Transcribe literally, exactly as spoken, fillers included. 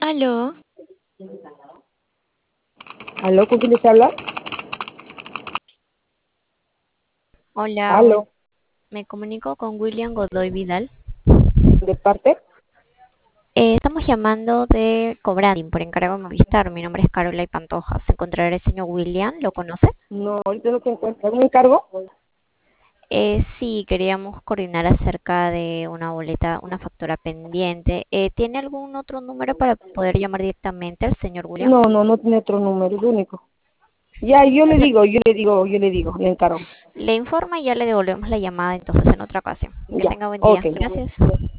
Aló, ¿Aló? ¿Con quién les habla? hola, buen- ¿Aló? me comunico con William Godoy Vidal. ¿De parte? Eh, estamos llamando de Cobranding por encargo de Movistar. Mi nombre es Carola y Pantoja. ¿Se encontrará el señor William? ¿Lo conoce? No, ahorita no se encuentra. ¿Un encargo? Eh, sí, queríamos coordinar acerca de una boleta, una factura pendiente. Eh, ¿tiene algún otro número para poder llamar directamente al señor William? No, no, no tiene otro número, es único. Ya, yo le digo, yo le digo, yo le digo, le encargo. Le informa y ya le devolvemos la llamada entonces en otra ocasión. Que Ya, tenga buen ok. día. Gracias.